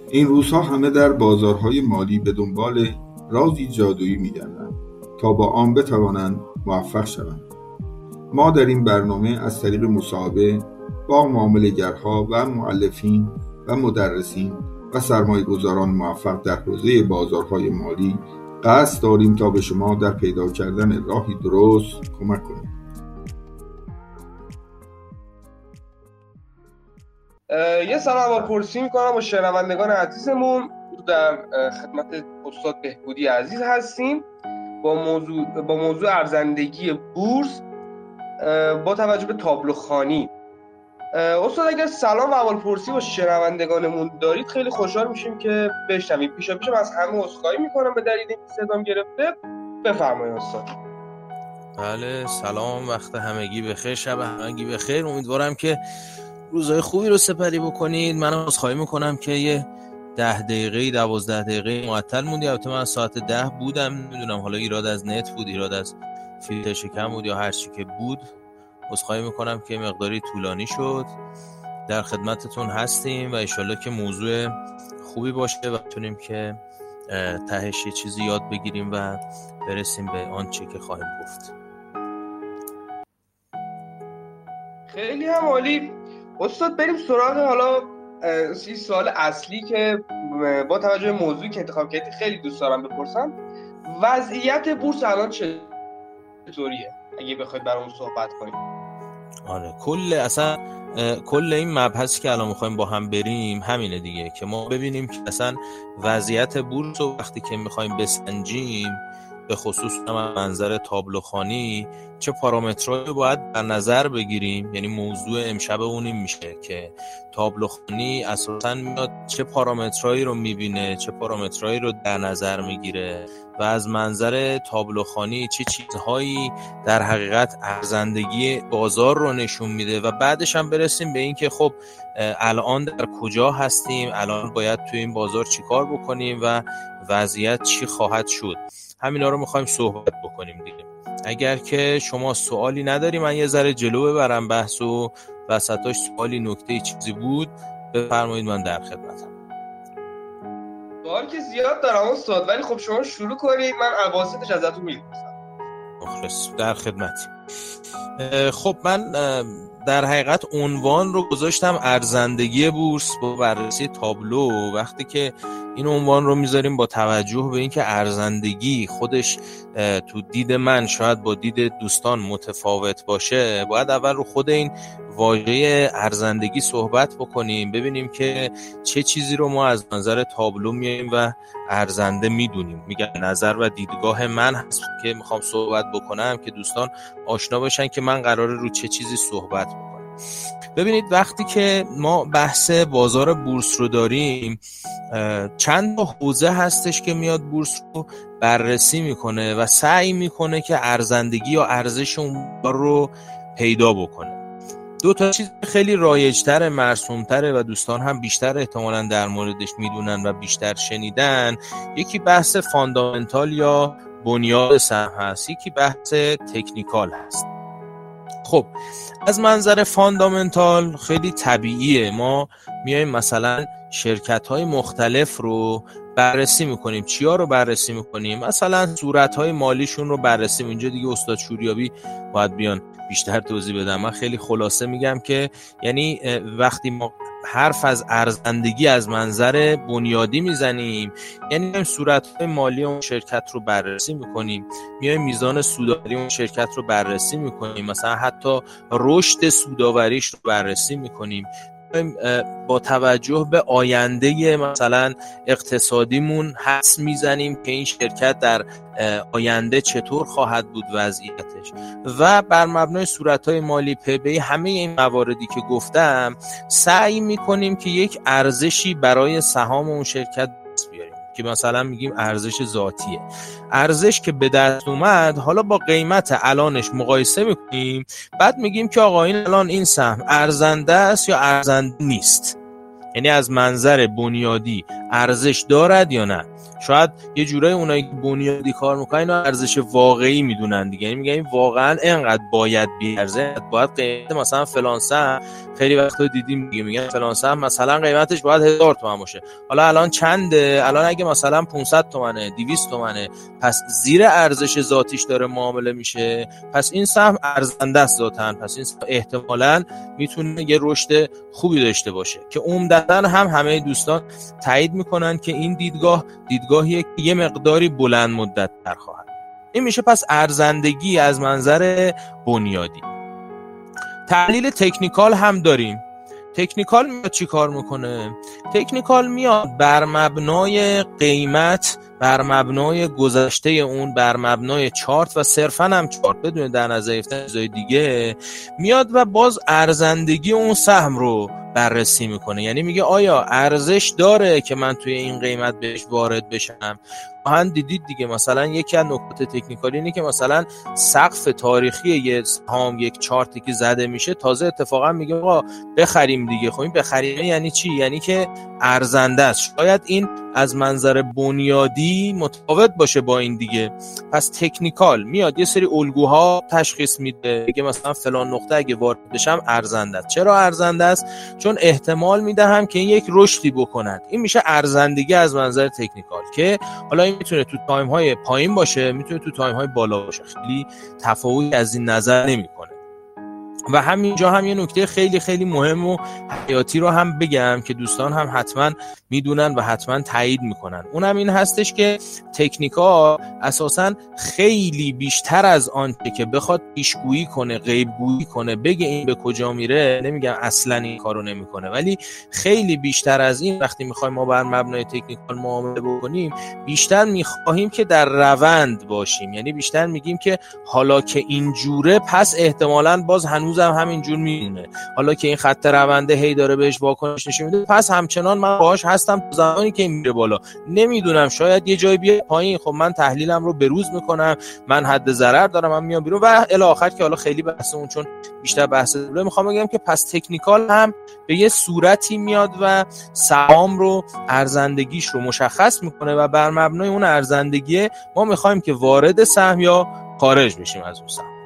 این روزها همه در بازارهای مالی به دنبال رازی جادویی می‌گردند تا با آن بتوانند موفق شوند. ما در این برنامه از طریق مصاحبه با معامله‌گرها و مؤلفین و مدرسین و سرمایه‌گذاران موفق در حوزه بازارهای مالی قصد داریم تا به شما در پیدا کردن راهی درست کمک کنیم. یه سلام احوالپرسی میکنم با شنوندگان عزیزمون. در خدمت استاد بهبودی عزیز هستیم با موضوع ارزندگی بورس با توجه به تابلوخوانی. استاد اگر سلام و احوالپرسی با شنوندگانمون دارید خیلی خوشحال میشیم که بشنویم. پیشم از همه عذرخواهی میکنم به دلیل اینکه صدام گرفته. بفرمایید استاد. بله، سلام، وقت همگی بخیر، شب همگی بخیر. امیدوارم که روزهای خوبی رو سپری بکنید. من عذرخواهی میکنم که یه 12 دقیقه معطل موندی. البته من ساعت 10 بودم، نمیدونم حالا ایراد از نت بود، ایراد از فیلتر شکم بود یا هر چی که بود. عذرخواهی میکنم که مقداری طولانی شد. در خدمتتون هستیم و انشالله که موضوع خوبی باشه و بتونیم که تهش یه چیزی یاد بگیریم و برسیم به آنچه که خواهیم گفت. خیلی هم عالی. استاد بریم سراغ حالا سوال اصلی که با توجه به موضوعی که انتخاب کردید خیلی دوست دارم بپرسم. وضعیت بورس الان چطوریه؟ اگه بخواید برامون صحبت کنید. آره، کل این مبحثی که الان میخوایم با هم بریم همینه دیگه، که ما ببینیم که اصلا وضعیت بورس رو وقتی که میخوایم بسنجیم، به خصوص منظر تابلوخوانی، چه پارامترهایی باید در نظر بگیریم. یعنی موضوع امشب اون این میشه که تابلوخوانی اساساً میاد چه پارامترهایی رو میبینه، چه پارامترهایی رو در نظر میگیره و از منظر تابلوخوانی چه چیزهایی در حقیقت ارزندگی بازار رو نشون میده و بعدش هم برسیم به این که خب الان در کجا هستیم، الان باید توی این بازار چیکار بکنیم و وضعیت چی خواهد شد. همینا رو میخوایم صحبت بکنیم دیگه. اگر که شما سوالی نداری من یه ذره جلو ببرم بحث و وسطاش سوالی نکته چیزی بود بفرمایید، من در خدمتم. سوال که زیاد دارم استاد، ولی خب شما شروع کنید، من اواسطش ازتون میپرسم. مخلص، در خدمتی. خب من در حقیقت عنوان رو گذاشتم ارزندگی بورس با بررسی تابلو. وقتی که این عنوان رو میذاریم با توجه به اینکه ارزندگی خودش تو دید من شاید با دید دوستان متفاوت باشه، باید اول رو خود این واژه ارزندگی صحبت بکنیم، ببینیم که چه چیزی رو ما از نظر تابلو میایم و ارزنده میدونیم. میگم نظر و دیدگاه من هست که میخوام صحبت بکنم که دوستان آشنا بشن که من قراره رو چه چیزی صحبت بکنم. ببینید وقتی که ما بحث بازار بورس رو داریم، چند تا حوزه هستش که میاد بورس رو بررسی میکنه و سعی میکنه که ارزندگی یا ارزش اون رو پیدا بکنه. دو تا چیز خیلی رایج‌تر، مرسوم‌تره و دوستان هم بیشتر احتمالاً در موردش میدونن و بیشتر شنیدن. یکی بحث فاندامنتال یا بنیاد سهم هست، یکی بحث تکنیکال هست. خب از منظر فاندامنتال خیلی طبیعیه، ما میایم مثلا شرکت‌های مختلف رو بررسی میکنیم. چیا رو بررسی میکنیم؟ مثلا صورت‌های مالیشون رو بررسی میکنیم. اینجا دیگه استاد شوریابی باید بیان بیشتر توضیح بدم. من خیلی خلاصه میگم که یعنی وقتی ما حرف از ارزندگی از منظر بنیادی میزنیم، یعنی صورت‌های مالی اون شرکت رو بررسی میکنیم، میایم میزان سودآوری اون شرکت رو بررسی میکنیم، مثلا حتی رشد سودآوریش رو بررسی میکنیم، با توجه به آینده مثلا اقتصادیمون حدس میزنیم که این شرکت در آینده چطور خواهد بود وضعیتش و بر مبنای صورت‌های مالی به همه این مواردی که گفتم سعی میکنیم که یک ارزشی برای سهام اون شرکت بیاریم که مثلا میگیم ارزش ذاتیه. ارزش که به دست اومد حالا با قیمت الانش مقایسه میکنیم، بعد میگیم که آقا این الان این سهم ارزنده است یا ارزنده نیست، یعنی از منظر بنیادی ارزش دارد یا نه. شاید یه جورایی اونایی که بنیادی کار میکنن اینو ارزش واقعی میدونن دیگه، یعنی میگن این واقعا اینقدر باید بیارزه، باید قیمت مثلا فلان سهم، خیلی وقتا دیدیم دیگه میگن فلان سهم مثلا قیمتش باید 1000 تومان باشه، حالا الان چنده؟ الان اگه مثلا 500 تومنه 200 تومنه، پس زیر ارزش ذاتیش داره معامله میشه، پس این سهم ارزنده است ذاتاً، پس این سهم احتمالاً میتونه یه رشد خوبی داشته باشه که عمدتاً هم همه دوستان تایید میکنن که این دیدگاهیه که یه مقداری بلند مدت تر خواهد. این میشه پس ارزندگی از منظر بنیادی. تحلیل تکنیکال هم داریم. تکنیکال میاد چی کار میکنه؟ تکنیکال میاد بر مبنای قیمت، بر مبنای گذشته اون، بر مبنای چارت و صرفاً هم چارت بدون در نظر گرفتن چیزای دیگه، میاد و باز ارزندگی اون سهم رو بررسی میکنه. یعنی میگه آیا ارزش داره که من توی این قیمت بهش وارد بشم؟ هم دیدید دیگه، مثلا یکی از نکات تکنیکالی اینه که مثلا سقف تاریخی یه سهام، یک چارتی که زده میشه، تازه اتفاقا میگه آقا بخریم دیگه. خب این بخریم یعنی چی؟ یعنی که ارزنده است. شاید این از منظر بنیادی متفاوت باشه با این دیگه. پس تکنیکال میاد یه سری الگوها تشخیص میده، میگه مثلا فلان نقطه اگه وارد بشم ارزنده است. چرا ارزنده است؟ چون احتمال میدهم که این یک رشدی بکند. این میشه ارزندگی از منظر تکنیکال، که حالا این میتونه تو تایم های پایین باشه، میتونه تو تایم های بالا باشه، خیلی تفاوتی از این نظر نمیکنه. و همینجا هم یه نکته خیلی خیلی مهم و حیاتی رو هم بگم که دوستان هم حتما میدونن و حتما تایید میکنن. اونم این هستش که تکنیکا اساساً خیلی بیشتر از آنچه که بخواد پیشگویی کنه، غیبگویی کنه، بگه این به کجا میره، نمیگم اصلا این کارو نمیکنه، ولی خیلی بیشتر از این وقتی میخوایم ما بر مبنای تکنیکال معامله بکنیم، بیشتر میخواهیم که در روند باشیم. یعنی بیشتر میگیم که حالا که اینجوره پس احتمالاً باز هنوز هم همینجور میمونه، حالا که این خط رونده هی داره بهش واکنش نشون میده پس همچنان من باهاش هستم تا زمانی که میره بالا. نمیدونم شاید یه جای بیاد پایین، خب من تحلیلم رو بروز میکنم، من حد ضرر دارم، من میام بیرون و الی آخر که حالا خیلی بحث اون چون بیشتر بحث داره. میخوام بگم که پس تکنیکال هم به یه صورتی میاد و سهام رو ارزندگیش رو مشخص میکنه و بر مبنای اون ارزندگی ما میخوایم که وارد سهم یا خارج بشیم از اون سهم.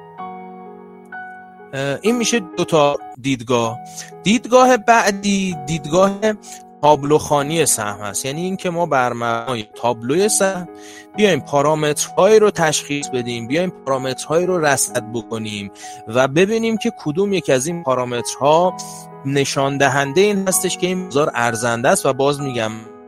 این میشه دو تا دیدگاه. دیدگاه بعدی دیدگاه تابلوخوانی سهم است. یعنی این که ما بر مبنای تابلوی سهم بیایم پارامترهایی رو تشخیص بدیم، بیایم پارامترهایی رو رصد بکنیم و ببینیم که کدوم یک از این پارامترها نشان دهنده این هستش که این بازار ارزنده است. و باز میگم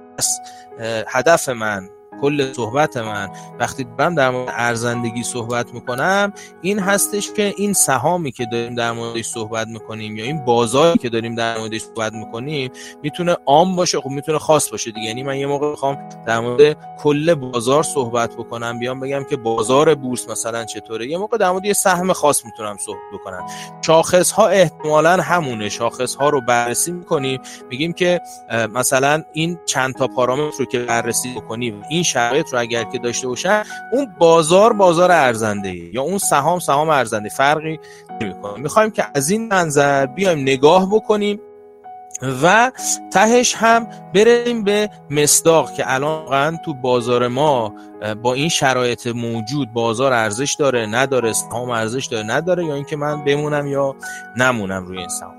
هدف من، کل صحبت من وقتی دارم در مورد ارزندگی صحبت میکنم این هستش که این سهامی که داریم در موردش صحبت میکنیم یا این بازاری که داریم در موردش صحبت میکنیم میتونه عام باشه، خب میتونه خاص باشه دیگه. یعنی من یه موقع بخوام در مورد کل بازار صحبت بکنم، بیام بگم که بازار بورس مثلا چطوره، یه موقع در مورد یه سهم خاص میتونم صحبت بکنم. شاخص ها احتمالاً همونه، شاخص ها رو بررسی میکنیم، میگیم که مثلا این چند تا پارامتر رو که بررسی بکنیم، این شرایط رو اگر که داشته باشن، اون بازار ارزنده یا اون سهام ارزنده فرقی نمیکنه. میخوایم که از این منظر بیایم نگاه بکنیم و تهش هم بریم به مصداق که الان تو بازار ما با این شرایط موجود بازار ارزش داره نداره، سهام ارزش داره نداره، یا اینکه من بمونم یا نمونم روی این سهام.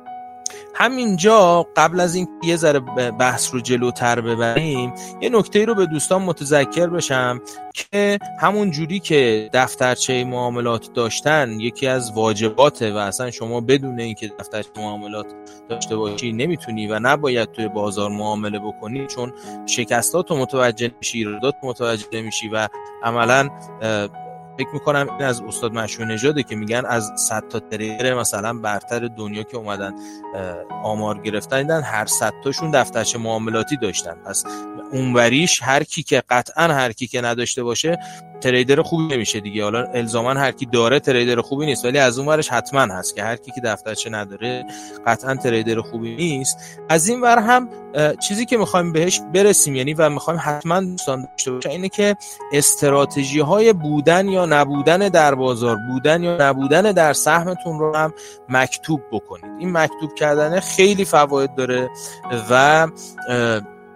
همینجا قبل از این یه ذره بحث رو جلوتر ببریم یه نکته رو به دوستان متذکر بشم که همون جوری که دفترچه معاملات داشتن یکی از واجباته و اصلا شما بدون این که دفترچه معاملات داشته باشی نمیتونی و نباید توی بازار معامله بکنی، چون شکستات رو متوجه میشی، ایرادات متوجه میشی و عملاً فکر میکنم این از استاد مشهور نژاده که میگن از 100 تا تریدر مثلا برتر دنیا که اومدن آمار گرفتن دیدن هر 100 تاشون دفترچه معاملاتی داشتن. پس اونوریش هر کی که نداشته باشه تریدر خوبی نمیشه دیگه. حالا الزاما هر کی داره تریدر خوبی نیست، ولی از اونورش حتما هست که هر کی که دفترچه نداره قطعا تریدر خوبی نیست. از این ور هم چیزی که میخوایم بهش برسیم یعنی و میخوایم حتما دوستان داشته باشه اینه که استراتژی های بودن یا نبودن در بازار، بودن یا نبودن در سهمتون رو هم مکتوب بکنید. این مکتوب کردن خیلی فواید داره و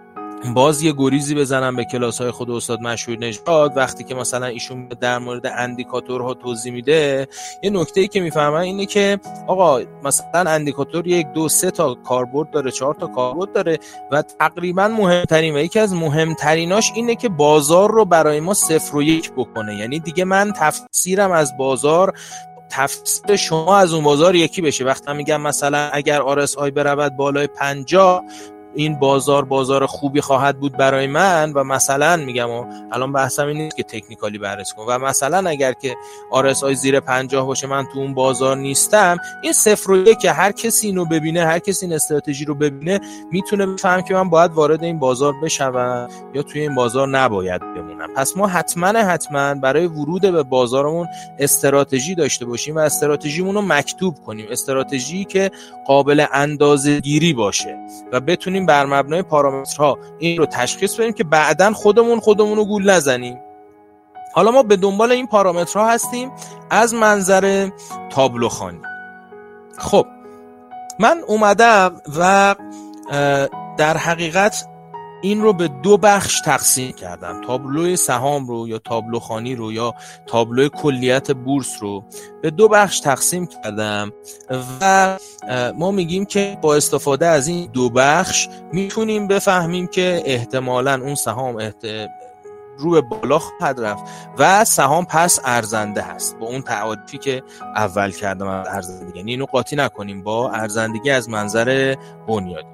باز یه گریزی بزنم به کلاس‌های خود استاد مشهور نژاد، وقتی که مثلا ایشون در مورد اندیکاتورها توضیح میده، یه نکته‌ای که میفهمن اینه که آقا مثلا اندیکاتور 1 2 3 تا کاربرد داره، 4 تا کاربرد داره و تقریبا مهمترین و یکی از مهمتریناش اینه که بازار رو برای ما 0 و 1 بکنه. یعنی دیگه من تفسیرم از بازار تفسیر شما از اون بازار یکی بشه. وقتی میگم مثلا اگر RSI برود بالای 50 این بازار خوبی خواهد بود برای من، و مثلا میگم الان بحثم این نیست که تکنیکالی بررسی کنم، و مثلا اگر که RSI زیر 50 باشه من تو اون بازار نیستم، این 0 و 1 هر کسی اینو ببینه، هر کسی این استراتژی رو ببینه میتونه بفهم که من باید وارد این بازار بشم یا توی این بازار نباید بمونم. پس ما حتما برای ورود به بازارمون استراتژی داشته باشیم و استراتژیمون رو مکتوب کنیم، استراتژی که قابل اندازه‌گیری باشه و بتونیم بر مبنای پارامترها این رو تشخیص بدیم که بعداً خودمون رو گول نزنیم. حالا ما به دنبال این پارامترها هستیم از منظر تابلوخوانی. خب من اومدم و در حقیقت این رو به 2 بخش تقسیم کردم، تابلوی سهام رو یا تابلوخوانی رو یا تابلوی کلیت بورس رو به 2 بخش تقسیم کردم و ما میگیم که با استفاده از این 2 بخش میتونیم بفهمیم که احتمالاً اون سهام رو به بالا خواهد رفت و سهام پس ارزنده هست با اون تعریفی که اول کردم از ارزندگی. یعنی اینو قاطی نکنیم با ارزندگی از منظر بنیادی.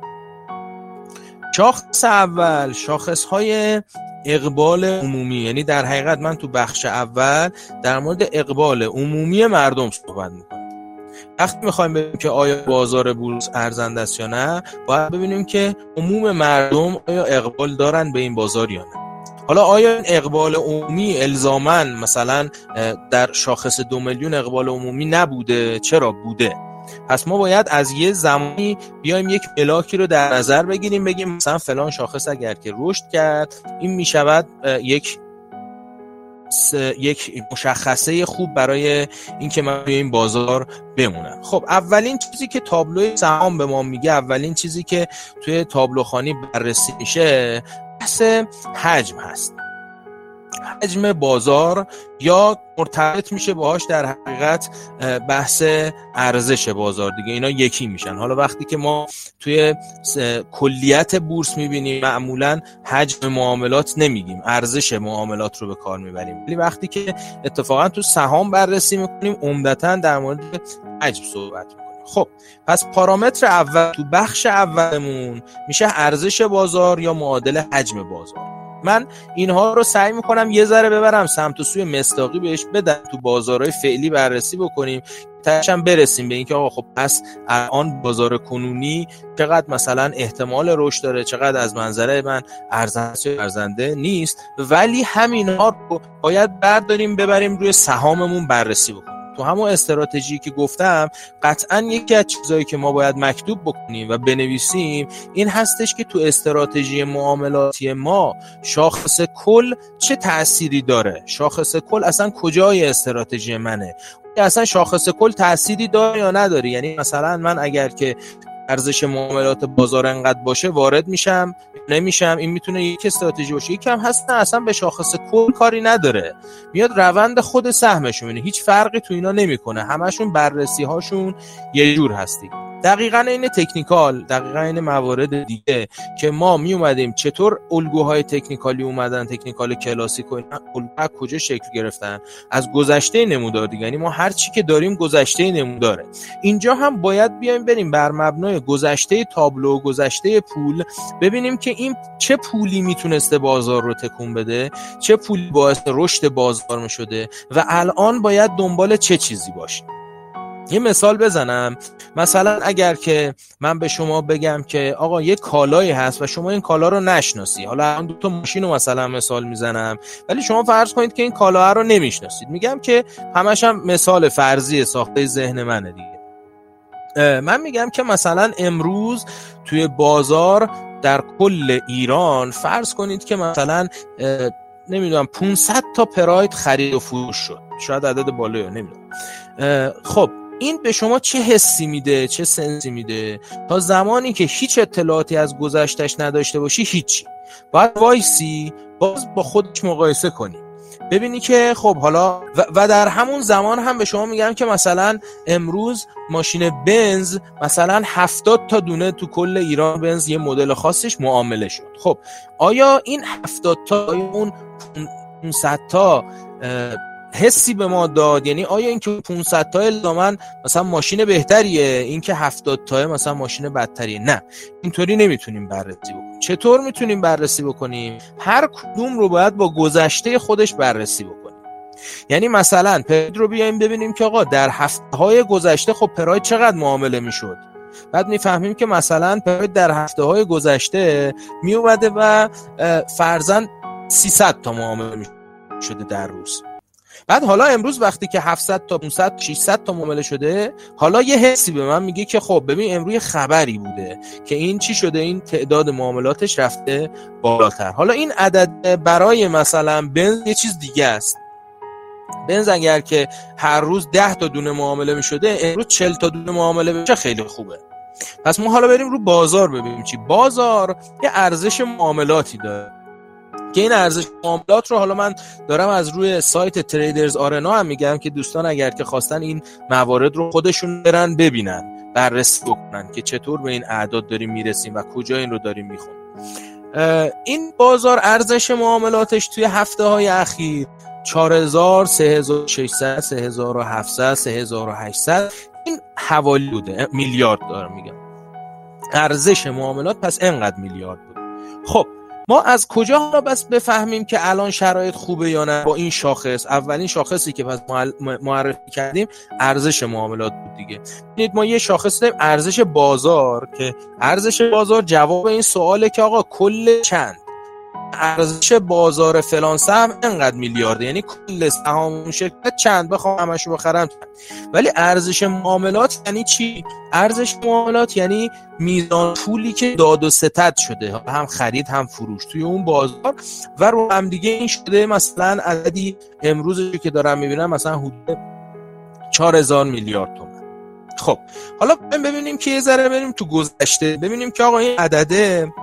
شاخص اول شاخص‌های اقبال عمومی، یعنی در حقیقت من تو بخش اول در مورد اقبال عمومی مردم صحبت میکنم. وقتی میخوایم ببینیم که آیا بازار بورس ارزنده است یا نه، باید ببینیم که عموم مردم آیا اقبال دارن به این بازار یا نه. حالا آیا این اقبال عمومی الزاماً مثلا در شاخص 2 میلیون اقبال عمومی نبوده؟ چرا بوده؟ پس ما باید از یه زمانی بیایم یک ملاکی رو در نظر بگیریم، بگیم مثلا فلان شاخص اگر که رشد کرد این میشود یک مشخصه خوب برای اینکه من توی این بازار بمونم. خب اولین چیزی که تابلوی سهام به ما میگه، اولین چیزی که توی تابلوخوانی بررسی میشه بحث حجم هست. حجم بازار یا مرتبط میشه باهاش در حقیقت بحث ارزش بازار دیگه، اینا یکی میشن. حالا وقتی که ما توی کلیت بورس میبینیم معمولا حجم معاملات نمیگیم، ارزش معاملات رو به کار میبریم، ولی وقتی که اتفاقا تو سهام بررسی میکنیم عمدتاً در مورد حجم صحبت میکنیم. خب پس پارامتر اول تو بخش اولمون میشه ارزش بازار یا معادل حجم بازار. من اینها رو سعی میکنم یه ذره ببرم سمت و سوی مصداقی بهش بدم، تو بازارهای فعلی بررسی بکنیم، تاشم برسیم به اینکه آقا خب پس الان بازار کنونی چقدر مثلا احتمال رشد داره، چقدر از منظر من ارزنده نیست، ولی همینها رو باید برداریم ببریم روی سهاممون بررسی بکنیم. تو همون استراتژی که گفتم قطعاً یکی از چیزایی که ما باید مکتوب بکنیم و بنویسیم این هستش که تو استراتژی معاملاتی ما شاخص کل چه تأثیری داره، شاخص کل اصلا کجای استراتژی منه، اصلا شاخص کل تأثیری داره یا نداره. یعنی مثلا من اگر که ارزش معاملات بازار انقدر باشه وارد میشم نمیشم، این میتونه یک استراتژی باشه. یکم هستن اصلا به شاخص کل کاری نداره، میاد روند خود سهمشون میبینه، هیچ فرقی تو اینا نمیکنه، همشون بررسی هاشون یه جور هستی. دقیقاً این تکنیکال، دقیقاً این موارد دیگه که ما می اومدیم چطور الگوهای تکنیکالی اومدن، تکنیکال کلاسیک و اینا الگوها کجا شکل گرفتن، از گذشته نمودار دیگه. یعنی ما هر چی که داریم گذشته نموداره. اینجا هم باید بیایم بریم بر مبنای گذشته تابلو، گذشته پول، ببینیم که این چه پولی میتونسته بازار رو تکون بده، چه پولی باعث رشد بازار میشده و الان باید دنبال چه چیزی باشیم. یه مثال بزنم، مثلا اگر که من به شما بگم که آقا یه کالایی هست و شما این کالا رو نشناسی، حالا الان 2 تا ماشین رو مثلا مثال میزنم ولی شما فرض کنید که این کالا رو نمیشناسید، میگم که همش هم مثال فرضی ساخته ذهن منه دیگه. من میگم که مثلا امروز توی بازار در کل ایران فرض کنید که مثلا نمیدونم 500 تا پراید خرید و فروش شد، شاید عدد بالایی نمیدونم. خب این به شما چه حسی میده، چه سنسی میده؟ تا زمانی که هیچ اطلاعاتی از گذشتش نداشته باشی هیچی، باید وایسی باز با خودش مقایسه کنی ببینی که خب حالا و در همون زمان هم به شما میگم که مثلا امروز ماشین بنز مثلا 70 تا دونه تو کل ایران بنز یه مدل خاصش معامله شد. خب آیا این 70 تا اون 500 تا حسی به ما داد؟ یعنی آیا این که 500 تا الزاماً مثلا ماشین بهتریه، این که 70 تا مثلا ماشین بدتریه؟ نه، اینطوری نمیتونیم بررسی بکنیم. چطور میتونیم بررسی بکنیم؟ هر کدوم رو باید با گذشته خودش بررسی بکنیم. یعنی مثلا پراید رو بیایم ببینیم که آقا در هفته‌های گذشته خب پراید چقدر معامله میشد، بعد میفهمیم که مثلا پراید در هفته‌های گذشته میومده و فرضاً 300 تا معامله میشده در روز. بعد حالا امروز وقتی که 700 تا 500 600 تا معامله شده، حالا یه حسی به من میگه که خب ببین امروز خبری بوده که این چی شده، این تعداد معاملاتش رفته بالاتر. حالا این عدد برای مثلا بنز یه چیز دیگه است. بنز اگر که هر روز 10 تا دونه معامله میشده، امروز 40 تا دونه معامله بشه خیلی خوبه. پس ما حالا بریم رو بازار ببینیم چی. بازار یه ارزش معاملاتی داره که این ارزش معاملات رو حالا من دارم از روی سایت تریدرز آرنا هم میگم که دوستان اگر که خواستن این موارد رو خودشون برن ببینن، بررسی بکنن که چطور به این اعداد داریم میرسیم و کجا این رو داریم میخونیم. این بازار ارزش معاملاتش توی هفته‌های اخیر 4000 3600 3700 3800 این حوالی بوده، میلیارد دارم میگم ارزش معاملات، پس اینقدر میلیارد بوده. خب ما از کجا حالا بس بفهمیم که الان شرایط خوبه یا نه؟ با این شاخص، اولین شاخصی که پس معرفی کردیم ارزش معاملات بود دیگه. ببینید ما یه شاخص داریم ارزش بازار، که ارزش بازار جواب این سواله که آقا کل چند ارزش بازار فلان سهم اینقدر میلیارده، یعنی کل سهام اون شرکت چند، بخوام همشو بخرم چند. ولی ارزش معاملات یعنی چی؟ ارزش معاملات یعنی میزان پولی که داد و ستد شده، هم خرید هم فروش توی اون بازار و رو هم دیگه این شده مثلا عددی امروزی که دارم میبینم مثلا حدود 4000 میلیارد تومان. خب حالا ببینیم که یه ذره بریم تو گذشته ببینیم که آقا این عدده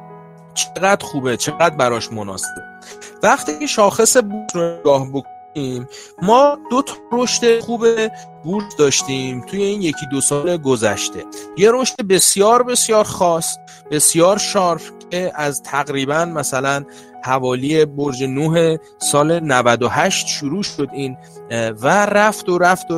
چقدر خوبه، چقدر براش مناسبه. وقتی که شاخص بورس رو نگاه بکنیم، ما دو تا رشد خوب بورس داشتیم توی این یکی دو سال گذشته. یه رشد بسیار بسیار خاص، بسیار شارپ که از تقریبا مثلا حوالی برج 9 سال 98 شروع شد این و رفت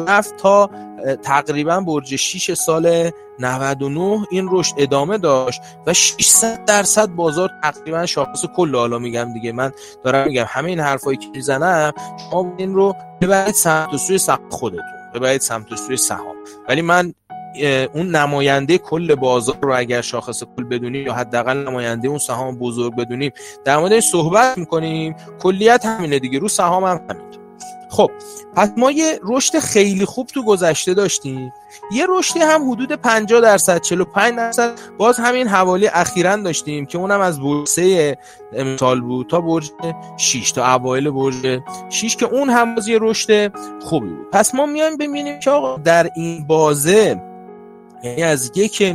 تا تقریبا برج 6 سال 99 این رشد ادامه داشت و 600% بازار تقریبا شاخص کل، حالا میگم دیگه، من دارم میگم همه این حرفایی که میزنم شما این رو ببرید سمت و سوی سهم خودتون، ببرید سمت و سوی سهام. ولی من اون نماینده کل بازار رو اگر شاخص کل بدونیم یا حداقل نماینده اون سهام بزرگ بدونیم در موردش صحبت میکنیم، کلیت همینه دیگه، رو سهام هم همینطور. خب پس ما یه رشد خیلی خوب تو گذشته داشتیم، یه رشدی هم حدود 50% 45% باز همین حوالی اخیراً داشتیم که اونم از برج 3 امسال بود تا برج 6 تا اوایل برج 6 که اون هم باز یه رشد خوبی بود. پس ما میایم ببینیم که آقا در این بازه، یعنی از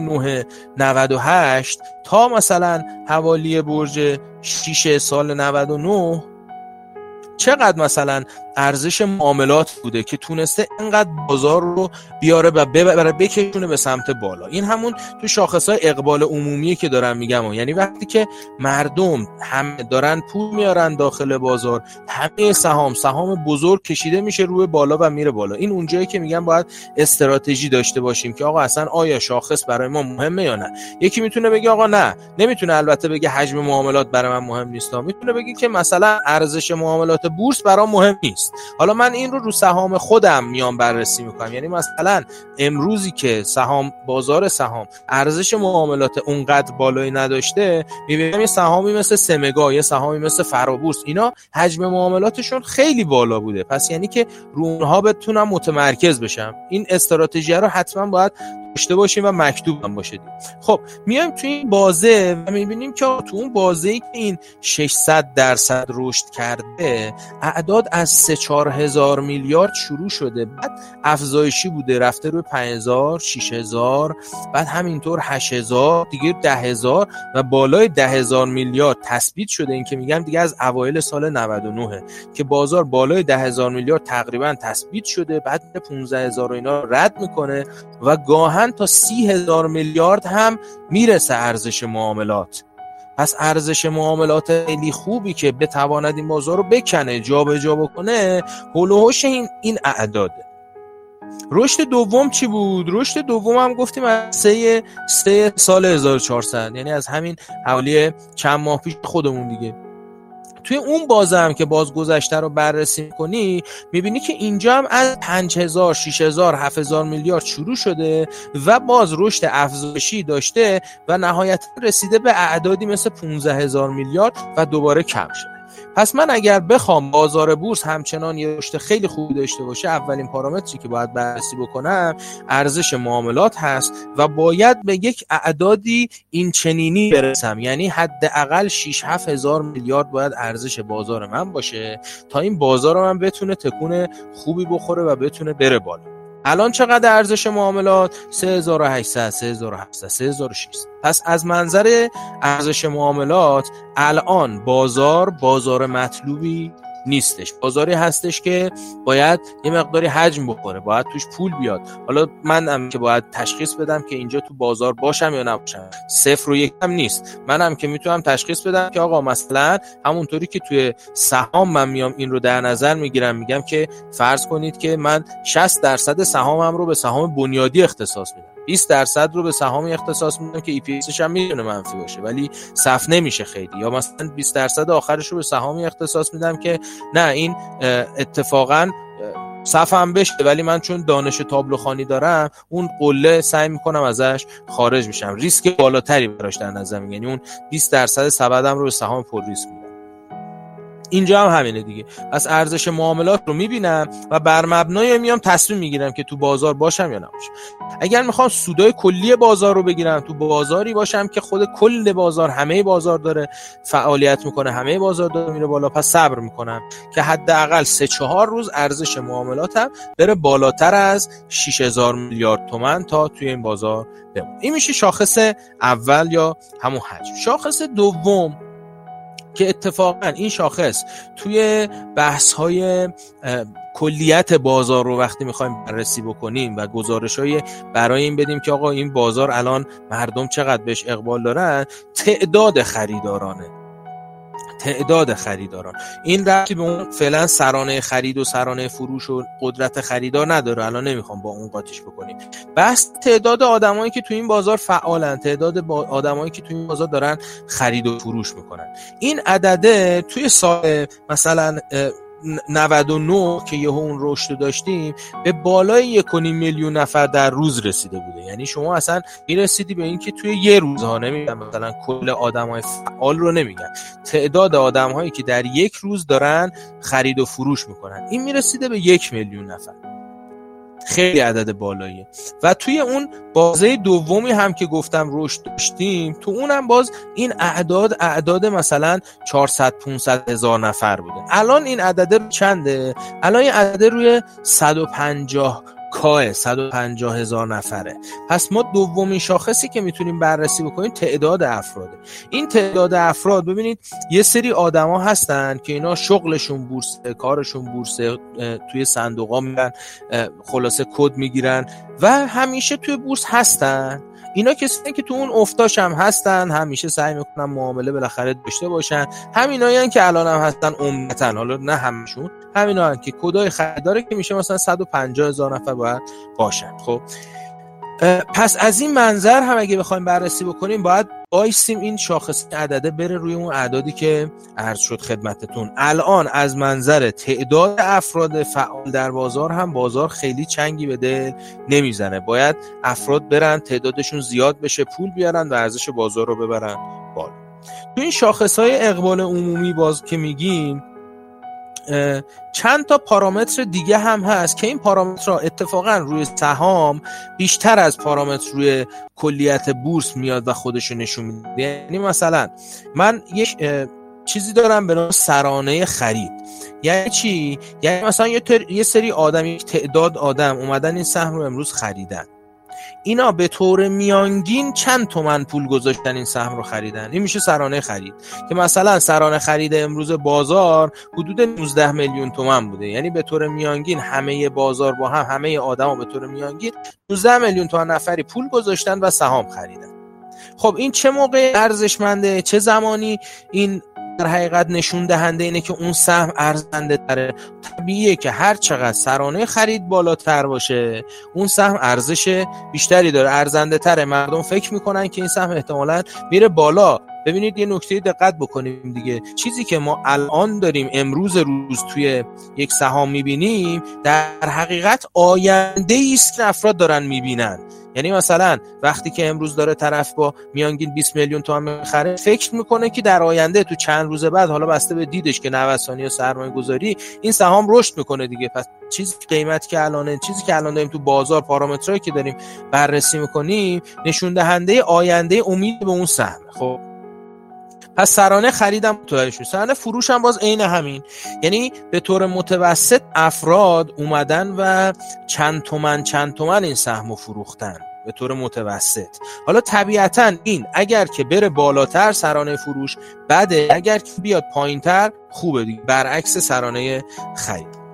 1/9/98 تا مثلا حوالی برج 6 سال 99 چقدر مثلا ارزش معاملات بوده که تونسته اینقدر بازار رو بیاره و بکشونه به سمت بالا. این همون تو شاخصهای اقبال عمومی که دارم میگم، یعنی وقتی که مردم همه دارن پول میارن داخل بازار، همه سهام بزرگ کشیده میشه روی بالا و میره بالا. این اونجایی که میگم باید استراتژی داشته باشیم که آقا اصلا آیا شاخص برای ما مهمه یا نه. یکی میتونه بگه آقا نه، نمیتونه البته بگه حجم معاملات برای من مهم نیست، میتونه بگه که مثلا ارزش معاملات بورس برام مهم نیست. حالا من این رو سهام خودم میام بررسی میکنم، یعنی مثلا امروزی که بازار سهام ارزش معاملات اونقدر بالایی نداشته، میبینم یه سهامی مثل سمگا، یه سهامی مثل فرابورس، اینا حجم معاملاتشون خیلی بالا بوده، پس یعنی که رو اونها بتونم متمرکز بشم. این استراتژی رو حتما باید داشته باشیم و مکتوب هم باشه. خب میایم توی این بازه و میبینیم که تو اون بازه‌ای که این 600% رشد کرده، اعداد از 3-4 هزار میلیارد شروع شده، بعد افزایشی بوده رفته روی 5000 6000 بعد همینطور 8000 دیگه 10000 و بالای 10000 میلیارد تثبیت شده. این که میگم دیگه از اوایل سال 99 که بازار بالای 10000 میلیارد تقریبا تثبیت شده، بعد 15000 و اینا رد میکنه و گاهن تا 30000 میلیارد هم میرسه ارزش معاملات. پس ارزش معاملات خیلی خوبی که بتواند این بازار رو بکنه، جابجا بکنه، هول و هوش این اعداده. رشد دوم چی بود؟ رشد دوم هم گفتیم از 3 سال 1400، یعنی از همین حوالی چند ماه پیش خودمون دیگه. توی اون بازه هم که باز گذشته رو بررسی می‌کنی، می‌بینی که اینجا هم از 5000 6000 7000 میلیارد شروع شده و باز رشد افزایشی داشته و نهایتاً رسیده به اعدادی مثل 15000 میلیارد و دوباره کم شده. پس من اگر بخوام بازار بورس همچنان یه رشد خیلی خوبی داشته باشه، اولین پارامتری که باید بررسی بکنم ارزش معاملات هست و باید به یک اعدادی این چنینی برسم، یعنی حداقل 6-7 هزار میلیارد باید ارزش بازار من باشه تا این بازار من بتونه تکون خوبی بخوره و بتونه بره بالا. الان چقدر ارزش معاملات؟ 3800 3700 3600. پس از منظر ارزش معاملات الان بازار مطلوبی نیستش، بازاری هستش که باید یه مقداری حجم بخوره، باید توش پول بیاد. حالا منم که باید تشخیص بدم که اینجا تو بازار باشم یا نباشم، 0 و 1 هم نیست. منم که میتونم تشخیص بدم که آقا مثلا همونطوری که توی سهام من میام این رو در نظر میگیرم، میگم که فرض کنید که من 60% سهامم رو به سهام بنیادی اختصاص میدم، 20% رو به سهامی اختصاص میدم که EPSش هم میتونه منفی باشه ولی صف نمیشه خیلی، یا مثلا 20% آخرش رو به سهامی اختصاص میدم که نه این اتفاقا صف هم بشه ولی من چون دانش تابلوخوانی دارم اون قله سعی میکنم ازش خارج بشم، ریسک بالاتری براش در نظر میگیرم، یعنی اون 20% سبدم رو به سهام پر ریسک میدم. اینجا هم همینه دیگه. پس ارزش معاملات رو میبینم و بر مبنای میام تصمیم میگیرم که تو بازار باشم یا نباشم. اگر میخوام سودای کلی بازار رو بگیرم، تو بازاری باشم که خود کل بازار، همه بازار داره فعالیت میکنه، همه بازار داره میره بالا، پس صبر میکنم که حداقل 3-4 روز ارزش معاملاتم بره بالاتر از 6000 میلیارد تومان تا توی این بازار بمونه. این میشه شاخص اول یا همون حجم. شاخص دوم که اتفاقا این شاخص توی بحث‌های کلیت بازار رو وقتی میخوایم بررسی بکنیم و گزارش‌های برای این بدیم که آقا این بازار الان مردم چقدر بهش اقبال دارن، تعداد خریداران. این ربطی به اون فعلا سرانه خرید و سرانه فروش و قدرت خریدار نداره، الان نمیخوام با اون قاطیش بکنیم. بس تعداد آدمایی که تو این بازار فعالن، تعداد آدمایی که تو این بازار دارن خرید و فروش میکنن. این عدده توی سال مثلا 99 که یهو اون رشد داشتیم به بالای 1.5 میلیون نفر در روز رسیده بوده. یعنی شما اصلا میرسیدی به این که توی یه روز ها، نمیگم مثلا کل آدمای فعال رو نمیگم، تعداد آدم‌هایی که در یک روز دارن خرید و فروش میکنن این میرسیده به 1 میلیون نفر. خیلی عدد بالاییه. و توی اون بازه دومی هم که گفتم رشد داشتیم، تو اونم باز این اعداد مثلا 400-500 هزار نفر بوده. الان این عدد چنده؟ الان این عدد روی 150 هزار نفره. پس ما دومین شاخصی که میتونیم بررسی بکنیم تعداد افراده. این تعداد افراد، ببینید یه سری آدما هستن که اینا شغلشون بورسه، کارشون بورسه، توی صندوقا میرن خلاصه کد میگیرن و همیشه توی بورس هستن. اینا کسایی که تو اون افتاش هم هستن، همیشه سعی میکنن معامله بالاخره داشته باشن. همینایی که الان هم هستن عمدتاً، حالا نه همشون، همینایی که کدای خریداره که میشه مثلا 150 هزار نفر باید باشن. خب پس از این منظر هم اگه بخوایم بررسی بکنیم باید بایستیم این شاخص عدده بره روی اون اعدادی که عرض شد خدمتتون. الان از منظر تعداد افراد فعال در بازار هم بازار خیلی چنگی به دل نمیزنه. باید افراد برن تعدادشون زیاد بشه، پول بیارن و ارزش بازار رو ببرن بالا. تو این شاخص‌های اقبال عمومی باز که میگیم چند تا پارامتر دیگه هم هست که این پارامترها اتفاقا روی سهام بیشتر از پارامتر روی کلیت بورس میاد و خودشو نشون میده. یعنی مثلا من یک چیزی دارم به نام سرانه خرید. یعنی چی؟ یعنی مثلا یه سری آدم، یک تعداد آدم اومدن این سهم رو امروز خریدن، اینا به طور میانگین چند تومن پول گذاشتن این سهم رو خریدن. این میشه سرانه خرید، که مثلا سرانه خرید امروز بازار حدود 19 میلیون تومان بوده. یعنی به طور میانگین همه بازار با هم، همه آدما به طور میانگین 19 میلیون تومان نفری پول گذاشتن و سهام خریدن. خب این چه موقع ارزشمنده؟ چه زمانی این در حقیقت نشون دهنده اینه که اون سهم ارزنده تره؟ طبیعیه که هر چقدر سرانه خرید بالاتر باشه اون سهم ارزش بیشتری داره، ارزنده تره. مردم فکر میکنن که این سهم احتمالاً میره بالا. ببینید یه نکته دقت بکنیم دیگه، چیزی که ما الان داریم امروز روز توی یک سهام میبینیم در حقیقت آینده ایست که افراد دارن میبینن. یعنی مثلا وقتی که امروز داره طرف با میانگین 20 میلیون تومان میخره، فکر میکنه که در آینده تو چند روز بعد، حالا بسته به دیدش که نوسانی یا سرمایه گذاری، این سهام رشد میکنه دیگه. پس چیزی که الان داریم تو بازار، پارامترایی که داریم بررسی میکنیم نشون دهنده آینده امید به اون سهم. خب پس سرانه خریدم متوجه شد، سرانه فروش هم باز عین همین. یعنی به طور متوسط افراد اومدن و چند تومن این سهمو فروختن به طور متوسط. حالا طبیعتاً این اگر که بره بالاتر سرانه فروش بده، اگر که بیاد پایینتر خوبه دیگه، برعکس سرانه خرید.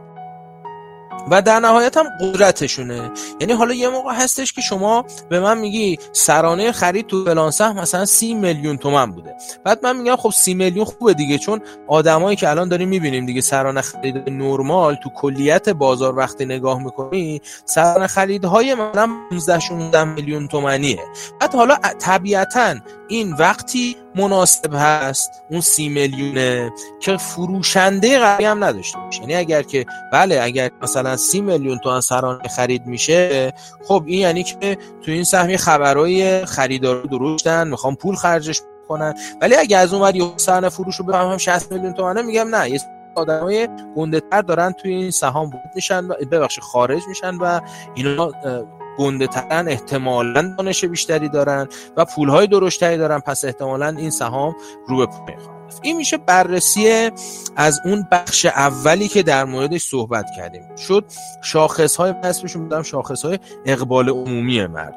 و در نهایت هم قدرتشونه. یعنی حالا یه موقع هستش که شما به من میگی سرانه خرید تو فلان سهم مثلا 30 میلیون تومان بوده، بعد من میگم خب 30 میلیون خوبه دیگه، چون آدمایی که الان داریم میبینیم دیگه سرانه خرید نرمال تو کلیت بازار وقتی نگاه میکنی سرانه خریدهای مثلا 15 میلیون تومانیه. بعد حالا طبیعتاً این وقتی مناسب هست اون 30 میلیونه که فروشنده قوی هم نداشته باشه. یعنی اگر مثلا 30 میلیون تومان سرانه خرید میشه، خب این یعنی که تو این سهم خبرای خریدارا درشتن، میخوام پول خرجش کنن. ولی اگه از اون ور یه سرانه فروش رو بفهمم 60 میلیون تومانه، میگم نه، یه آدمای گنده‌تر دارن توی این سهام ورود میشن و خارج میشن و اینا گنده ترن، احتمالاً دانش بیشتری دارن و پولهای درشتری دارن، پس احتمالاً این سهام رو به پایین خواهد رفت. این میشه بررسی از اون بخش اولی که در موردش صحبت کردیم. شد شاخصهای، اسمشون بودم شاخصهای اقبال عمومی مردم.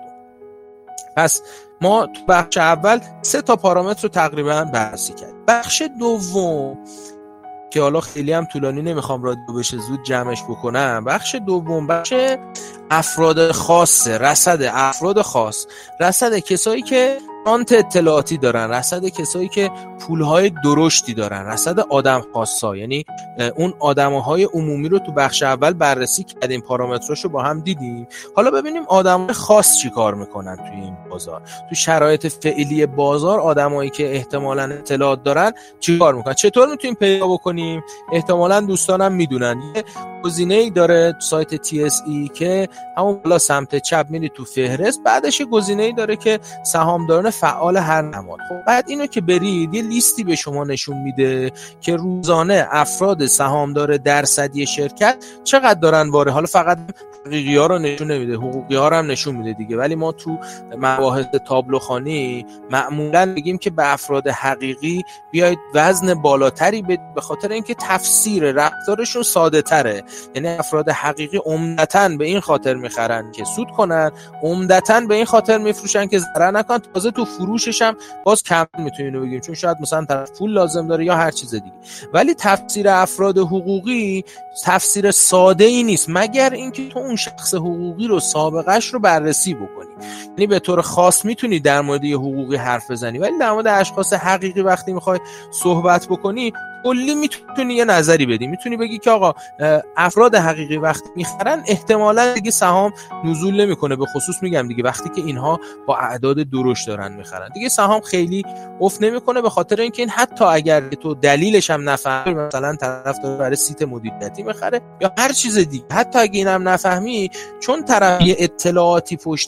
پس ما تو بخش اول 3 تا پارامتر رو تقریباً بررسی کردیم. بخش دوم که حالا خیلی هم طولانی نمیخوام رادیو بشه، زود جمعش بکنم. بخش دوم بخش افراد خاصه، رصد افراد خاص، رصد کسایی که رانت اطلاعاتی دارن، رصد کسایی که پولهای درشتی دارن، رصد آدم خاصا. یعنی اون آدمهای عمومی رو تو بخش اول بررسی کردیم، پارامتراشو با هم دیدیم. حالا ببینیم آدمای خاص چی کار میکنن توی این بازار، تو شرایط فعلی بازار آدمایی که احتمالاً اطلاعات دارن چی کار میکنن، چطور میتونیم پیدا بکنیم. احتمالاً دوستانم میدونن یه گزینه‌ای داره سایت TSE که همون بالا سمت چپ میری تو فهرست، بعدش یه گزینه‌ای داره که سهامداران فعال هر نماد. خب بعد اینو که برید یه لیستی به شما نشون میده که روزانه افراد سهامدار درصدی شرکت چقدر دارن وارد. حالا فقط حقیقی ها رو نشون نمیده، حقوقی ها رو هم نشون میده دیگه، ولی ما تو مباحث تابلوخوانی معمولا میگیم که به افراد حقیقی بیاید وزن بالاتری بدید، به خاطر اینکه تفسیر رفتارشون ساده تره. یعنی افراد حقیقی عمدتاً به این خاطر میخرن که سود کنن، عمدتاً به این خاطر میفروشن که ضرر نکنن، تازه تو فروشش هم باز کم میتونیم بگیم چون شاید مثلا طرف پول لازم داره یا هر چیز دیگه. ولی تفسیر افراد حقوقی تفسیر ساده ای نیست، مگر اینکه تو اون شخص حقوقی رو سابقهش رو بررسی بکنی. یعنی به طور خاص میتونی در مورد یه حقوقی حرف بزنی، ولی در مورد اشخاص حقیقی وقتی میخوای صحبت بکنی کلی میتونی یه نظری بدی. میتونی بگی که آقا افراد حقیقی وقتی میخرن احتمالاً دیگه سهام نزول نمیکنه، به خصوص میگم دیگه وقتی که اینها با اعداد درشت دارن میخرن دیگه سهام خیلی افت نمیکنه، به خاطر اینکه این حتی اگر تو دلیلش هم نفهمی، مثلا طرف داره برای سیت مدیریتی میخره یا هر چیز دیگه، حتی اگه اینم نفهمی چون طرف یه اطلاعاتی پشتش هست،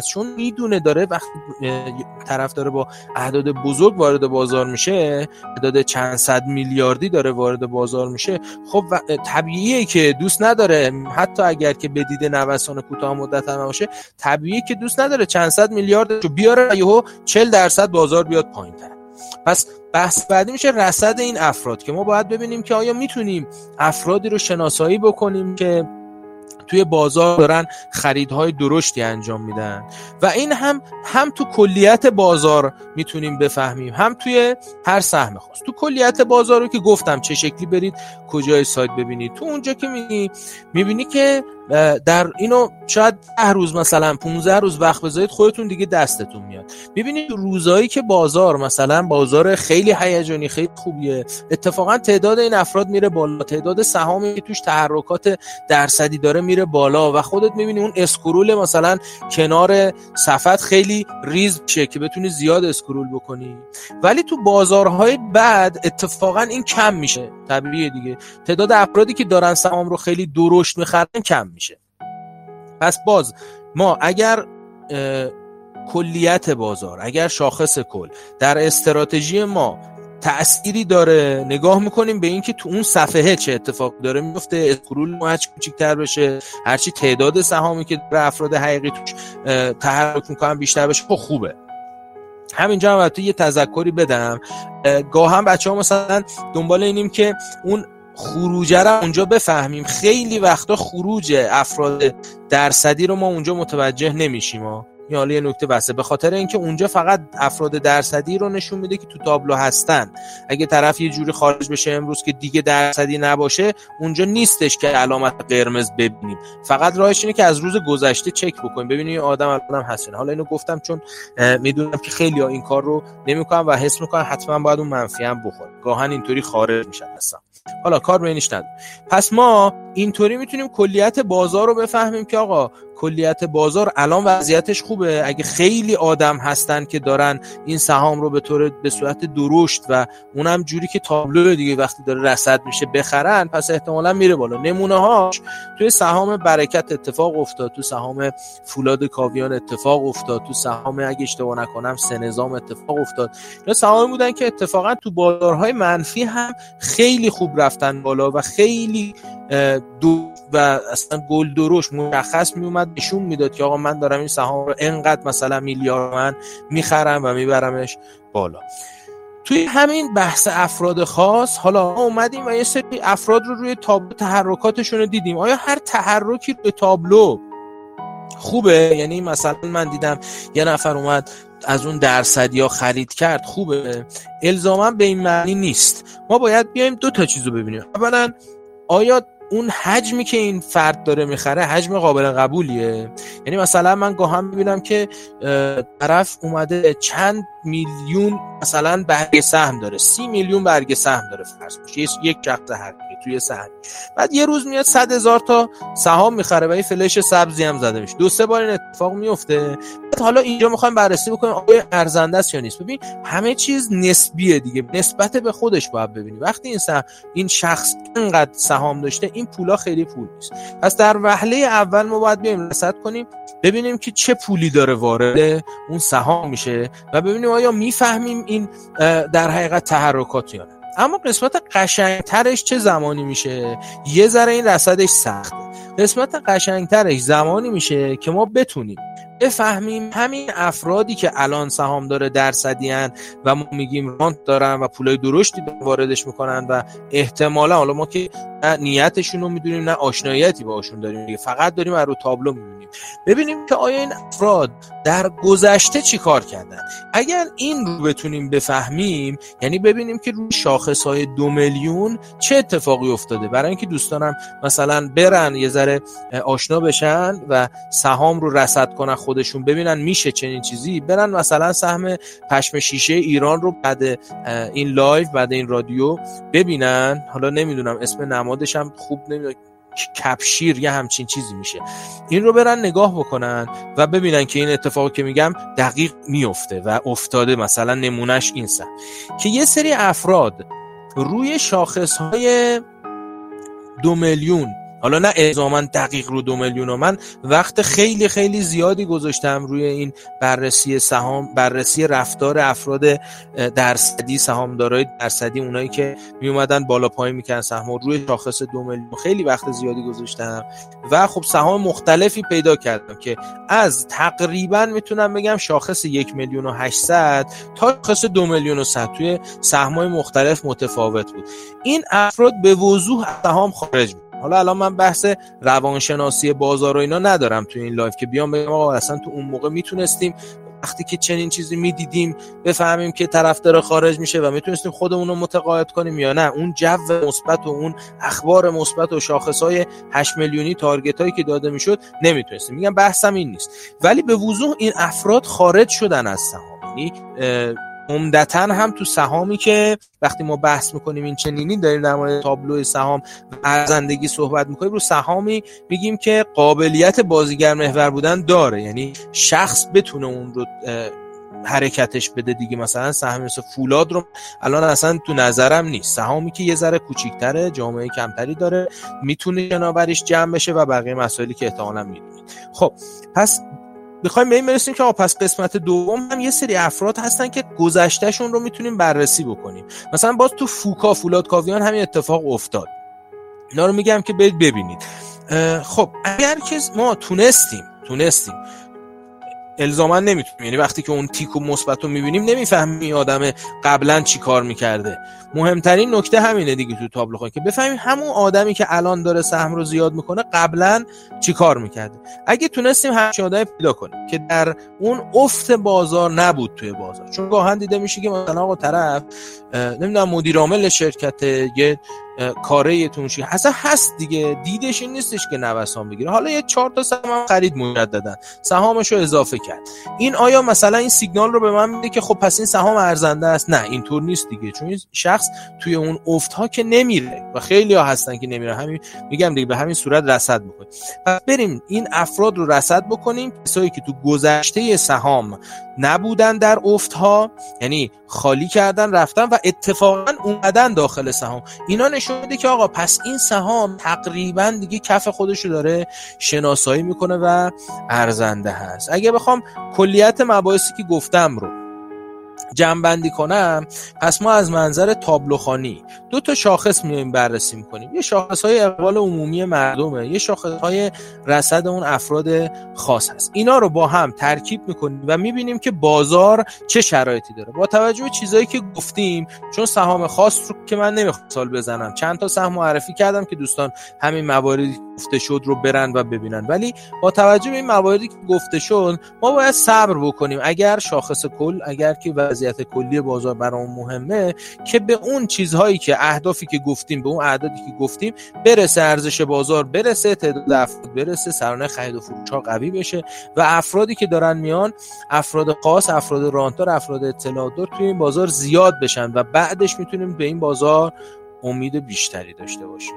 هست، چون میدونه داره وقتی طرف داره با اعداد بزرگ وارد بازار میشه، اعداد چند صد میلیاردی داره وارد بازار میشه، خب طبیعیه که دوست نداره، حتی اگر که به دید نوسان کوتاه مدت هم باشه، طبیعیه که دوست نداره چند صد میلیارد رو بیاره یهو 40% بازار بیاد پایین‌تر. پس بحث بعدی میشه رصد این افراد، که ما باید ببینیم که آیا میتونیم افرادی رو شناسایی بکنیم که توی بازار دارن خریدهای درشتی انجام میدن و این هم تو کلیت بازار میتونیم بفهمیم، هم توی هر سهم خاص. تو کلیت بازار رو که گفتم چه شکلی برید کجای سایت ببینید، تو اونجا که میبینی که در اینو شاید 10 روز مثلا 15 روز وقت بذارید خودتون دیگه دستتون میاد. ببینید روزایی که بازار مثلا بازار خیلی هیجانی خیلی خوبیه، اتفاقا تعداد این افراد میره بالا، تعداد سهامی که توش تحرکات درصدی داره میره بالا و خودت میبینی اون اسکرول مثلا کنار صفحت خیلی ریز میشه که بتونی زیاد اسکرول بکنی. ولی تو بازارهای بعد اتفاقا این کم میشه، طبیعیه دیگه، تعداد افرادی که دارن سهام رو خیلی درشت میخرن کم میشه. پس باز ما اگر کلیت بازار، اگر شاخص کل در استراتژی ما تأثیری داره، نگاه میکنیم به این که تو اون صفحه چه اتفاق داره میفته، اسکرول ما هرچی کوچیک‌تر بشه، هرچی تعداد سهامی که در افراد حقیقی توش تحرک میکنن بیشتر بشه، خب خوبه. همینجا هم البته یه تذکری بدم، گاهم بچه‌ها مثلا دنبال اینیم که اون خروجه رو اونجا بفهمیم. خیلی وقتا خروج افراد درصدی رو ما اونجا متوجه نمیشیم. این حالا یه نکته واسه، به خاطر اینکه اونجا فقط افراد درصدی رو نشون میده که تو تابلو هستن. اگه طرف یه جوری خارج بشه امروز که دیگه درصدی نباشه، اونجا نیستش که علامت قرمز ببینیم. فقط راهش اینه که از روز گذشته چک بکنیم ببینیم این آدم الانم هستن. حالا اینو گفتم چون میدونم که خیلی‌ها این کار رو نمی‌کنن و حس می‌کنن حتما باید اون منفی هم بخوره، گاهن اینطوری خارج میشن اصلا. حالا کار به اینش نداره. پس ما اینطوری میتونیم کلیت بازار رو بفهمیم که آقا کلیت بازار الان وضعیتش خوبه. اگه خیلی آدم هستن که دارن این سهام رو به صورت درشت و اونم جوری که تابلو دیگه وقتی داره رصد میشه بخرن، پس احتمالاً میره بالا. نمونه هاش توی سهام برکت اتفاق افتاد، تو سهام فولاد کاویان اتفاق افتاد، تو سهام اگه اشتباه نکنم سه نظام اتفاق افتاد. اینا سهامی بودن که اتفاقا تو بازارهای منفی هم خیلی خوب رفتن بالا و خیلی و اصلا گل درشت مشخص می اومد نشون میداد که آقا من دارم این سهام رو انقدر مثلا میلیارد من میخرم و میبرمش بالا. توی همین بحث افراد خاص حالا ما اومدیم و یه سری افراد رو روی تابلو تحرکاتشون رو دیدیم. آیا هر تحرکی روی تابلو خوبه؟ یعنی مثلا من دیدم یه نفر اومد از اون درصدی ها خرید کرد، خوبه؟ الزاما به این معنی نیست. ما باید بیایم دو تا چیزو ببینیم. اولا آیا اون حجمی که این فرد داره میخره حجم قابل قبولیه؟ یعنی مثلا من گاهم میبینم که طرف اومده چند میلیون مثلا برگ سهم داره، 30 میلیون برگ سهم داره فرض باشه، یک شخص حقیقی توی سهم. بعد یه روز میاد 100,000 تا سهام میخره و یه فلش سبزی هم زده میشه. 2-3 بار این اتفاق میفته. حالا اینجا میخوایم بررسی بکنیم آیا ارزنده است یا نیست. ببین همه چیز نسبیه دیگه، نسبت به خودش باید ببینی. وقتی این شخص اینقدر سهام داشته، این پولا خیلی پول نیست. پس در وهله اول ما باید بیایم رصد کنیم ببینیم که چه پولی داره وارد اون سهام میشه و ببینیم آیا میفهمیم این در حقیقت تحرکات یا نه. اما قسمت قشنگترش چه زمانی میشه؟ یه ذره این رصدش سخته. قسمت قشنگترش زمانی میشه که ما بتونیم بفهمیم همین افرادی که الان سهامدار درصدی ان و ما میگیم رانت دارن و پولای درشتی واردش میکنن و احتمالا حالا ما که نه نیتشون رو میدونیم نه آشناییتی باهاشون داریم، فقط داریم از رو تابلو میبینیم، ببینیم که آیا این افراد در گذشته چی کار کردن. اگر این رو بتونیم بفهمیم، یعنی ببینیم که روی شاخصهای 2 میلیون چه اتفاقی افتاده، برای اینکه دوستانم مثلا برن یه ذره آشنا بشن و سهام رو رصد کنن خودشون، ببینن میشه چنین چیزی، برن مثلا سهم پشم شیشه ایران رو بعد این لایو، بعد این رادیو ببینن. حالا نمیدونم اسم نمادش هم خوب نمیدونم، کپشیر یا همچین چیزی میشه. این رو برن نگاه بکنن و ببینن که این اتفاقی که میگم دقیق میفته و افتاده. مثلا نمونهش این سهم که یه سری افراد روی شاخصهای 2 میلیون حالا نه الزاما دقیق رو 2 میلیون. من وقت خیلی خیلی زیادی گذاشتم روی این بررسی سهام، بررسی رفتار افراد درصدی، سهامدارای درصدی، اونایی که می اومدن بالا پایین میکردن سهام روی شاخص 2 میلیون. خیلی وقت زیادی گذاشتم و خب سهام مختلفی پیدا کردم که از تقریبا میتونم بگم شاخص 1,800,000 تا شاخص 2,100,000 توی سهم‌های مختلف متفاوت بود. این افراد به وضوح سهام خارج بود. حالا الان من بحث روانشناسی بازار و اینا ندارم تو این لایف که بیام بگم آقا اصلا تو اون موقع میتونستیم وقتی که چنین چیزی میدیدیم بفهمیم که طرفدار خارج میشه و میتونستیم خودمون رو متقاعد کنیم یا نه. اون جو مثبت و اون اخبار مثبت و شاخص‌های 8 میلیونی تارگتایی که داده میشد نمیتونستیم. میگم بحثم این نیست، ولی به وضوح این افراد خارج شدن از سهام. یعنی عمدتاً هم تو سهامی که وقتی ما بحث میکنیم این چنینی داریم در مورد تابلو سهام و ارزندگی صحبت میکنیم، رو سهامی میگیم که قابلیت بازیگر محور بودن داره، یعنی شخص بتونه اون رو حرکتش بده دیگه. مثلا سهم مثل فولاد رو الان اصلا تو نظرم نیست، سهامی که یه ذره کوچیک‌تره، جامعه کمتری داره، میتونه شناوریش جمع بشه و بقیه مسائلی که احتمالاً میدونید. خب پس میخوایم به این برسیم که پس قسمت دوم هم یه سری افراد هستن که گذشتهشون رو میتونیم بررسی بکنیم. مثلا باز تو فوکا، فولاد کاویان همین اتفاق افتاد. اینا رو میگم که برید ببینید. خب اگر که ما تونستیم الزاما نمیتونیم، یعنی وقتی که اون تیک و مثبت رو میبینیم نمیفهمیم این آدم قبلا چی کار میکرده. مهمترین نکته همینه دیگه تو تابلو خواهی که بفهمیم همون آدمی که الان داره سهم رو زیاد میکنه قبلا چی کار میکرده. اگه تونستیم همچین آدمی پیدا کنیم که در اون افت بازار نبود توی بازار، چون گاهن دیده میشه که مثلا آقا طرف نمیدونم مدیر عامل شرکت یه کاره تونشی اصلا هست دیگه، دیدش این نیستش که نوسان بگیره، حالا یه 4 تا سهم خرید مجددا سهامشو اضافه کرد. این آیا مثلا این سیگنال رو به من میده که خب پس این سهام ارزنده است؟ نه، اینطور نیست دیگه، چون این شخص توی اون افت ها که نمیره و خیلی ها هستن که نمیره. همین میگم دیگه، به همین صورت رصد بکنیم. پس بریم این افراد رو رصد بکنیم، کسایی که تو گذشته سهام نبودن در افت ها، یعنی خالی کردن رفتن و اتفاقا اومدن داخل سهام. اینا نشون میده که آقا پس این سهام تقریبا دیگه کف خودشو داره شناسایی میکنه و ارزنده هست. اگه بخوام کلیت مباحثی که گفتم رو جمع‌بندی کنم، پس ما از منظر تابلوخوانی 2 تا شاخص میایم بررسی میکنیم. یه شاخص‌های اقبال عمومی مردمه، یه شاخص‌های رصد اون افراد خاص هست. اینا رو با هم ترکیب میکنیم و میبینیم که بازار چه شرایطی داره. با توجه به چیزایی که گفتیم، چون سهام خاص رو که من نمیخوام مثال بزنم، چند تا سهم معرفی کردم که دوستان همین مواردی گفته شد رو برن و ببینن، ولی با توجه به این مواردی که گفته شد ما باید صبر بکنیم. اگر شاخص کل، اگر که وضعیت کلی بازار برامون مهمه، که به اون چیزهایی که اهدافی که گفتیم، به اون اعدادی که گفتیم برسه، ارزش بازار برسه، تعداد افراد برسه، سرانه خرید و فروش ها قوی بشه و افرادی که دارن میان، افراد خاص، افراد رانتدار، افراد اطلاعاتدار توی این بازار زیاد بشن و بعدش میتونیم به این بازار امید بیشتری داشته باشیم.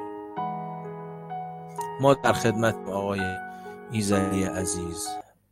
ما در خدمت آقای ایزنی عزیز.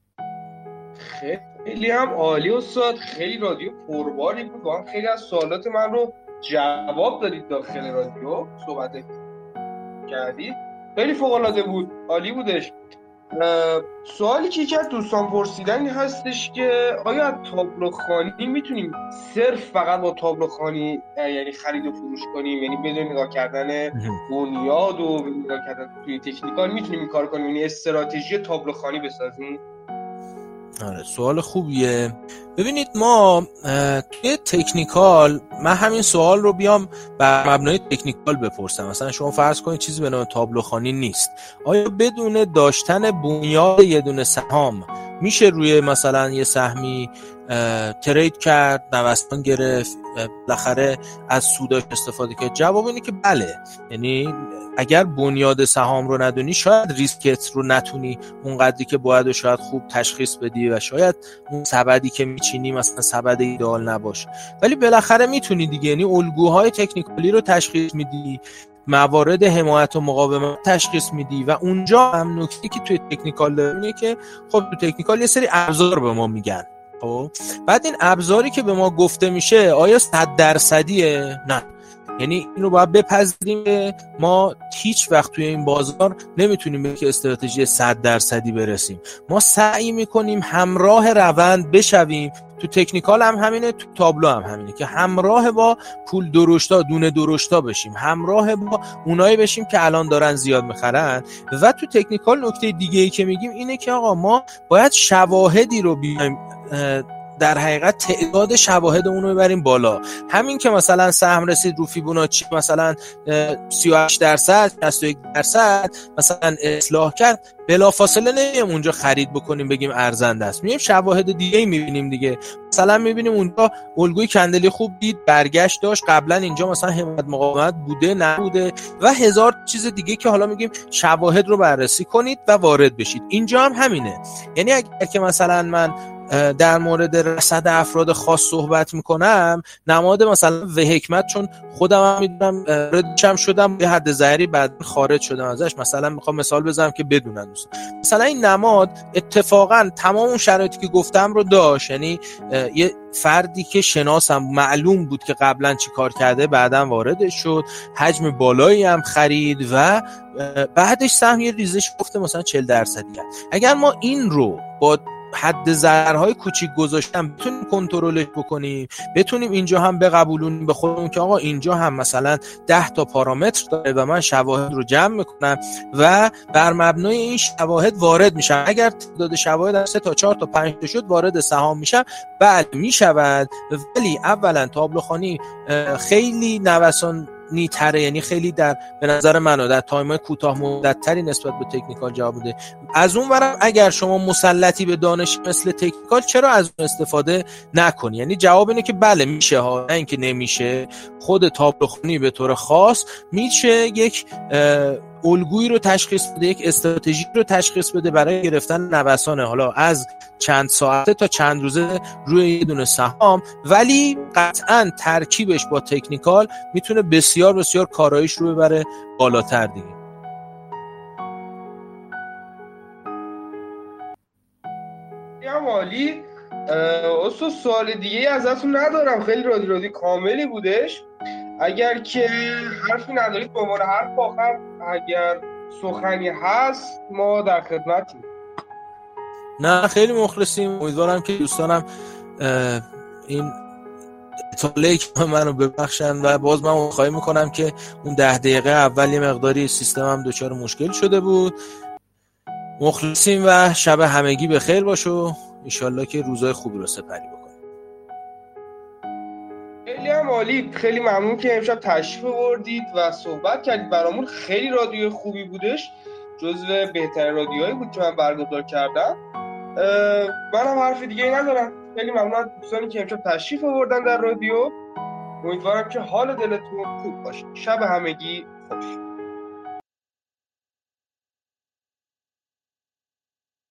خیلی هم عالی استاد، خیلی رادیو پرباری بود، واقعا خیلی از سوالات من رو جواب دادید داخل رادیو، صحبت کردید، خیلی فوق‌العاده بود، عالی بودش. سوالی که یکی از دوستان پرسیدن هستش که آیا تابلوخوانی میتونیم صرف فقط با تابلوخوانی یعنی خرید و فروش کنیم، یعنی بدون نگاه کردن بنیاد و بدون نگاه کردن توی تکنیکال میتونیم این کار کنیم، یعنی استراتژی تابلوخوانی بسازیم؟ آره سوال خوبیه. ببینید ما توی تکنیکال، من همین سوال رو بیام بر مبنای تکنیکال بپرسم. مثلا شما فرض کنید چیزی به نام تابلوخوانی نیست، آیا بدون داشتن بنیاد یه دونه سهام میشه روی مثلا یه سهمی ترید کرد، نوسان گرفت، بالاخره از سوداش استفاده کرد؟ جواب اینه که بله. یعنی اگر بنیاد سهام رو ندونی، شاید ریسکت رو نتونی اون قدری که باید و شاید خوب تشخیص بدی و شاید اون سبدی که میچینی مثلا سبد ایدئال نباشه، ولی بالاخره میتونی دیگه. یعنی الگوهای تکنیکالی رو تشخیص میدی، موارد حمایت و مقاومت تشخیص میدی و اونجا هم نکته که توی تکنیکال داره که خب تو تکنیکال یه سری ابزار به ما میگن. خب بعد این ابزاری که به ما گفته میشه آیا 100%؟ نه، یعنی این رو باید بپذیریم که ما هیچ وقت توی این بازار نمیتونیم به که استراتژی 100% برسیم. ما سعی میکنیم همراه روند بشویم. تو تکنیکال هم همینه، تو تابلو هم همینه که همراه با پول درشتا، دونه درشتا بشیم، همراه با اونایی بشیم که الان دارن زیاد میخرن. و تو تکنیکال نکته دیگه ای که میگیم اینه که آقا ما باید شواهدی رو بیایم در حقیقت تعداد شواهد اون رو ببریم بالا. همین که مثلا سهم رسید رو فیبوناچی مثلا 38%، 61% مثلا اصلاح کرد، بلافاصله نمیم اونجا خرید بکنیم بگیم ارزنده است. میگیم شواهد دیگه ای میبینیم دیگه. مثلا میبینیم اونجا الگوی کندلی خوب دید، برگشت داشت، قبلا اینجا مثلا حمایت مقاومت بوده نبوده و هزار چیز دیگه که حالا میگیم شواهد رو بررسی کنید و وارد بشید. اینجا هم همینه. یعنی اگر که مثلا من در مورد رصد افراد خاص صحبت میکنم، نماد مثلا و حکمت چون خودم هم میدونم ردشم شدم به حد ظاهری بعد خارج شدم ازش، مثلا میخوام مثال بزنم که بدونن دوست. مثلا این نماد اتفاقا تمام اون شرایطی که گفتم رو داشت. یعنی یه فردی که شناسم معلوم بود که قبلا چی کار کرده، بعدم وارد شد، حجم بالایی هم خرید و بعدش سهم یه ریزش گفته مثلا 40%. اگر ما این رو با حد ضررهای کوچیک گذاشتن بتونیم کنترلش بکنیم، بتونیم اینجا هم بقبولونیم به خودمون که آقا اینجا هم مثلا 10 تا پارامتر داره و من شواهد رو جمع میکنم و بر مبنای این شواهد وارد میشم. اگر تعداد شواهد 3 تا 4 تا 5 تا شد وارد سهام میشم، بله میشود. ولی اولا تابلوخوانی خیلی نوسان نیتره، یعنی خیلی به نظر من در تایم‌های کوتاه مدت‌تری نسبت به تکنیکال جواب بده. از اون ورم اگر شما مسلطی به دانش مثل تکنیکال، چرا از اون استفاده نکنی؟ یعنی جواب اینه که بله میشه ها، نه اینکه نمیشه. خود تابلوخوانی به طور خاص میشه یک الگویی رو تشخیص بده، یک استراتژی رو تشخیص بده برای گرفتن نوسان حالا از چند ساعته تا چند روزه روی یه دونه سهام، ولی قطعاً ترکیبش با تکنیکال میتونه بسیار بسیار کاراییش رو ببره بالاتر دیگه. یا مالی اصلا سوال دیگه ازتون ندارم، خیلی رادی کاملی بودش. اگر که حرفی ندارید به عنوان حرف آخر اگر سخنی هست ما در خدمتیم. نه خیلی مخلصیم. امیدوارم که دوستانم این اطلاعی که منو ببخشن و باز من خواهی میکنم که اون 10 دقیقه اول یه مقداری سیستمم دچار مشکل شده بود. مخلصیم و شب همگی بخیر باشه و انشالله که روزای خوبی رو سپری بکنیم. خیلی هم عالی، خیلی ممنون که امشب تشریف آوردید و صحبت کردید برامون. خیلی رادیو خوبی بودش، جزو بهترین رادیوهایی بود که من برگزار کردم. منم حرف دیگه ندارم. خیلی ممنون از دوستانی که امشب تشریف آوردن در رادیو. امیدوارم که حال دلتون خوب باشه. شب همگی خوش.